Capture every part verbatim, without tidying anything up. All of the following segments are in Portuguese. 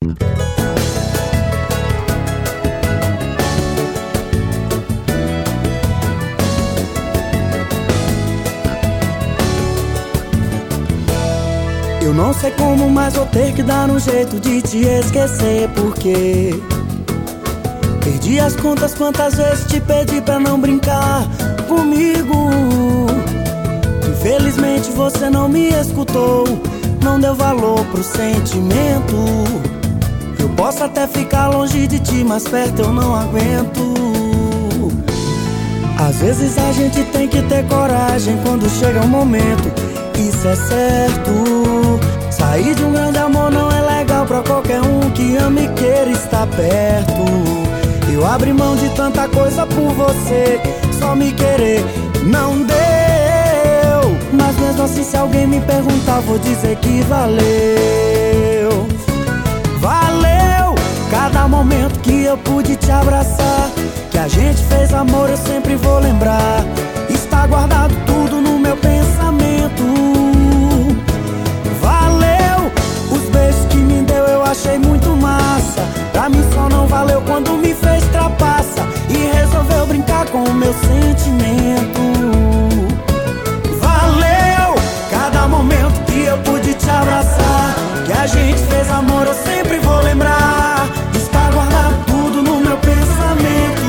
Eu não sei como, mas vou ter que dar um jeito de te esquecer, porque perdi as contas quantas vezes te pedi pra não brincar comigo. Infelizmente você não me escutou, não deu valor pro sentimento. Eu posso até ficar longe de ti, mas perto eu não aguento. Às vezes a gente tem que ter coragem quando chega o momento, isso é certo. Sair de um grande amor não é legal pra qualquer um que ama e queira estar perto. Eu abri mão de tanta coisa por você, só me querer não deu. Mas mesmo assim, se alguém me perguntar, vou dizer que valeu. Valeu cada momento que eu pude te abraçar, que a gente fez amor, eu sempre vou lembrar. Está guardado tudo no meu pensamento. Valeu os beijos que me deu, eu achei muito massa. Pra mim só não valeu quando me fez trapaça e resolveu brincar com o meu sentimento. Valeu cada momento que eu pude te abraçar, que a gente fez amor, eu sempre vou lembrar. Está guardado tudo no meu pensamento.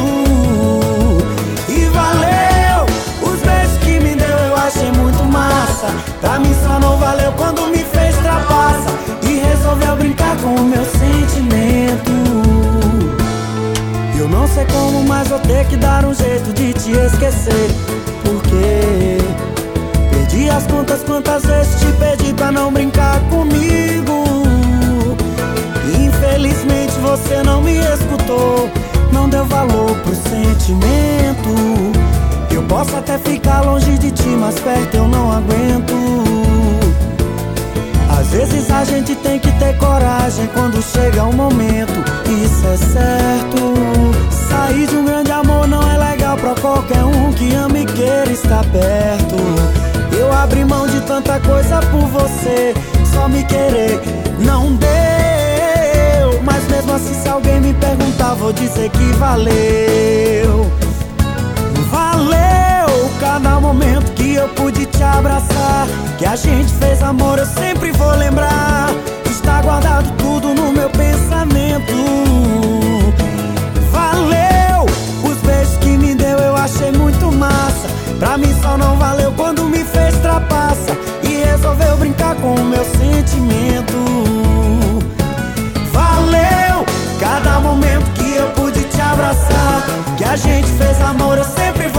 E valeu os beijos que me deu, eu achei muito massa. Pra mim só não valeu quando me fez trapaça e resolveu brincar com o meu sentimento. Eu não sei como, mas vou ter que dar um jeito de te esquecer, porque perdi as contas quantas vezes te pedi pra não brincar comigo. Infelizmente você não me escutou, não deu valor pro sentimento. Eu posso até ficar longe de ti, mas perto eu não aguento. Às vezes a gente tem que ter coragem quando chega o momento, isso é certo. Sair de um grande amor não é legal pra qualquer um que ama e queira estar perto. Eu abri mão de tanta coisa por você, só me querer não deu. Mas mesmo assim, se alguém me perguntar, vou dizer que valeu. Valeu cada momento que eu pude te abraçar, que a gente fez amor, eu sempre vou lembrar. Está guardado tudo no meu pensamento. Valeu os beijos que me deu, eu achei muito massa. Pra mim só não valeu quando me fez trapaça e resolveu brincar com o meu sentimento. Valeu cada momento que eu pude te abraçar, que a gente fez amor, eu sempre